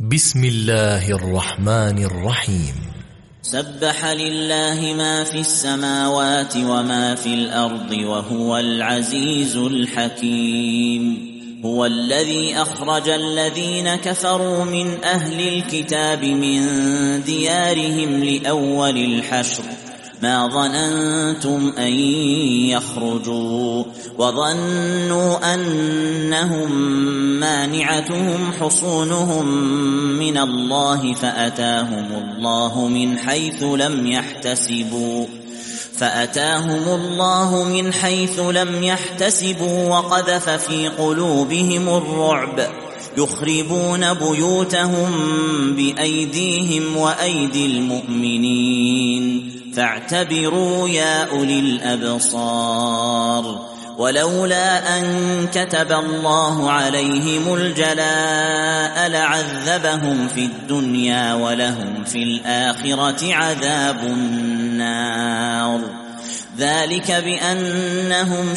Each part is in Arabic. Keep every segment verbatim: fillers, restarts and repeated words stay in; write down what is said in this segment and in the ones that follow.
بسم الله الرحمن الرحيم. سبح لله ما في السماوات وما في الأرض وهو العزيز الحكيم. هو الذي أخرج الذين كفروا من أهل الكتاب من ديارهم لأول الحشر ما ظننتم أن يخرجوا وظنوا أنهم مانعتهم حصونهم من الله فأتاهم الله من حيث لم يحتسبوا فأتاهم الله من حيث لم يحتسبوا وقذف في قلوبهم الرعب يخربون بيوتهم بأيديهم وأيدي المؤمنين فاعتبروا يا أولي الأبصار. ولولا أن كتب الله عليهم الجلاء لعذبهم في الدنيا ولهم في الآخرة عذاب النار. ذلك بأنهم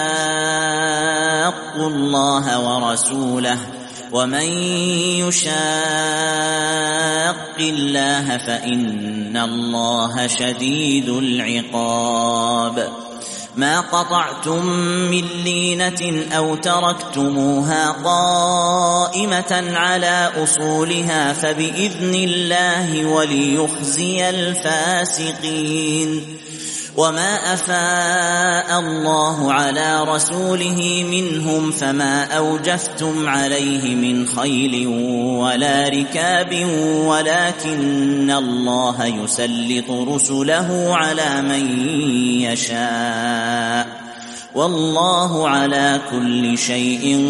شاقوا الله ورسوله ومن يشاق الله فإن الله شديد العقاب. ما قطعتم من لينة أو تركتموها قائمة على أصولها فبإذن الله وليخزي الفاسقين. وما أفاء الله على رسوله منهم فما أوجفتم عليه من خيل ولا ركاب ولكن الله يسلط رسله على من يشاء والله على كل شيء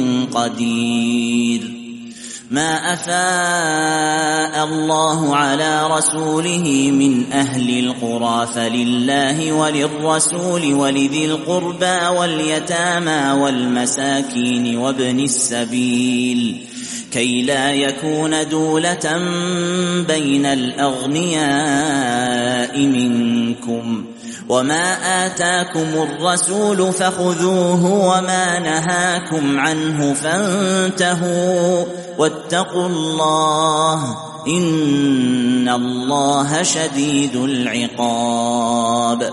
قدير. ما أفاء الله على رسوله من أهل القرى فلله وللرسول ولذي القربى واليتامى والمساكين وابن السبيل كي لا يكون دولة بين الأغنياء منكم. وما آتاكم الرسول فخذوه وما نهاكم عنه فانتهوا واتقوا الله إن الله شديد العقاب.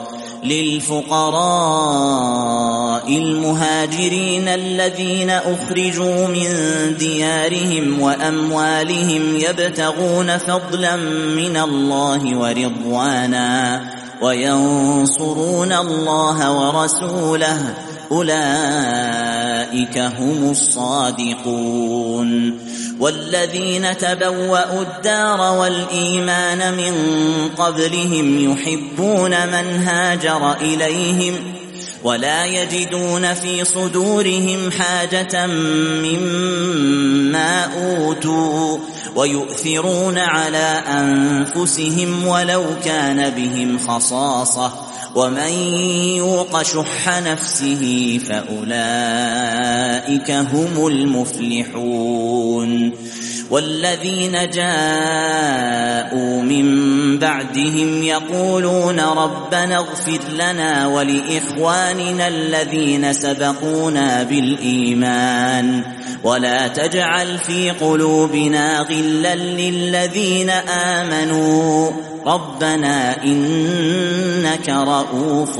للفقراء المهاجرين الذين أخرجوا من ديارهم وأموالهم يبتغون فضلا من الله ورضوانا وينصرون الله ورسوله أولئك هم الصادقون. والذين تبوأوا الدار والإيمان من قبلهم يحبون من هاجر إليهم ولا يجدون في صدورهم حاجة مما أوتوا ويؤثرون على أنفسهم ولو كان بهم خصاصة ومن يوق شح نفسه فأولئك هم المفلحون. والذين جاءوا من بعدهم يقولون ربنا اغفر لنا ولإخواننا الذين سبقونا بالإيمان ولا تجعل في قلوبنا غلا للذين آمنوا ربنا إنك رؤوف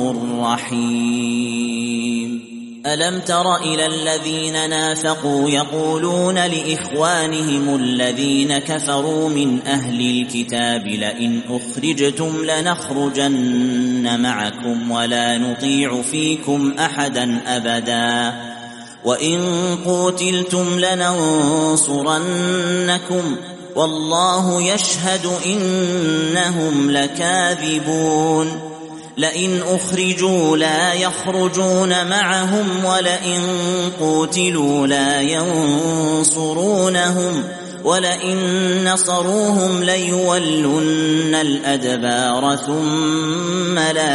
رحيم. ألم تر إلى الذين نافقوا يقولون لإخوانهم الذين كفروا من أهل الكتاب لئن أخرجتم لنخرجن معكم ولا نطيع فيكم أحدا أبدا وإن قوتلتم لننصرنكم والله يشهد إنهم لكاذبون. لئن أخرجوا لا يخرجون معهم ولئن قوتلوا لا ينصرونهم ولئن نصروهم ليولن الأدبار ثم لا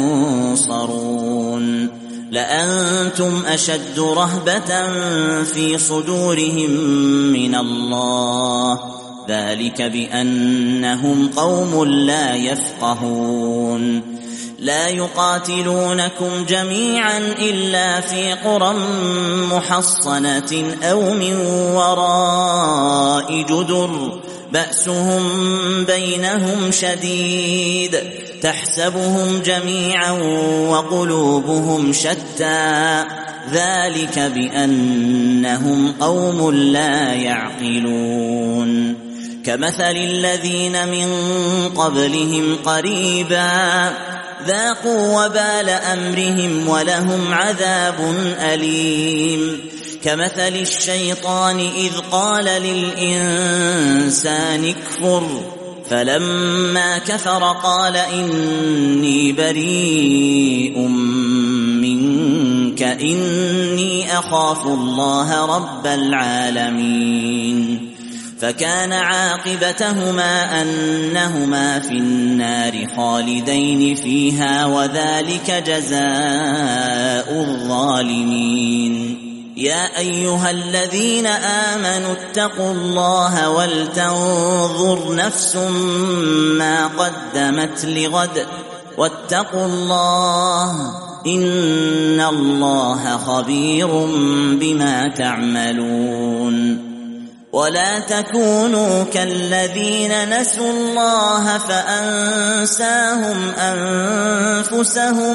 ينصرون. لأنتم أشد رهبة في صدورهم من الله ذلك بأنهم قوم لا يفقهون. لا يقاتلونكم جميعا إلا في قرى محصنة أو من وراء وراء جدر بأسهم بينهم شديد تحسبهم جميعا وقلوبهم شتى ذلك بأنهم قوم لا يعقلون كمثل الذين من قبلهم قريبا ذاقوا وبال أمرهم ولهم عذاب أليم كمثل الشيطان إذ قال للإنسان اكفر فلما كفر قال إني بريء منك إني أخاف الله رب العالمين فكان عاقبتهما أنهما في النار خالدين فيها وذلك جزاء الظالمين يا أيها الذين آمنوا اتقوا الله ولتنظر نفس ما قدمت لغد واتقوا الله إن الله خبير بما تعملون ولا تكونوا كالذين نسوا الله فأنساهم أنفسهم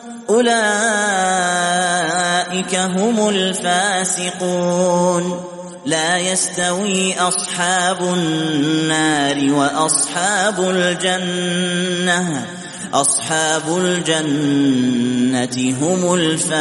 أولئك هم الفاسقون لا يستوي أصحاب النار وأصحاب الجنة أصحاب الجنة هم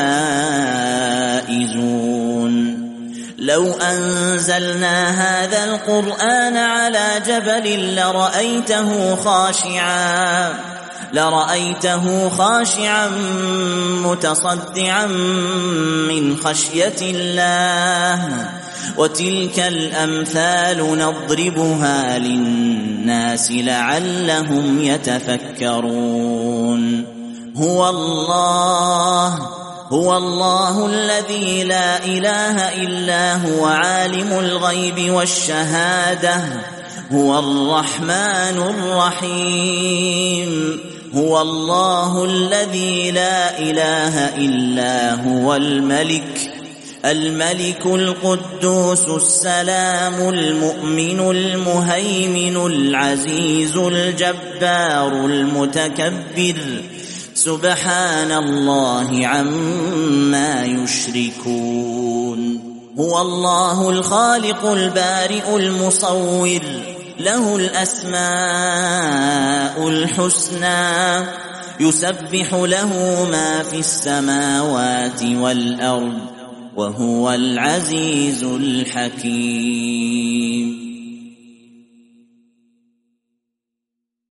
الفائزون لو أنزلنا هذا القرآن على جبل لرأيته خاشعا لرأيته خاشعا متصدعا من خشية الله وتلك الأمثال نضربها للناس لعلهم يتفكرون هو الله هو الله الذي لا إله إلا هو عالم الغيب والشهادة هو الرحمن الرحيم هو الله الذي لا إله إلا هو الملك الملك القدوس السلام المؤمن المهيمن العزيز الجبار المتكبر سبحان الله عما يشركون هو الله الخالق البارئ المصور له الأسماء الحسنى يسبح له ما في السماوات والأرض وهو العزيز الحكيم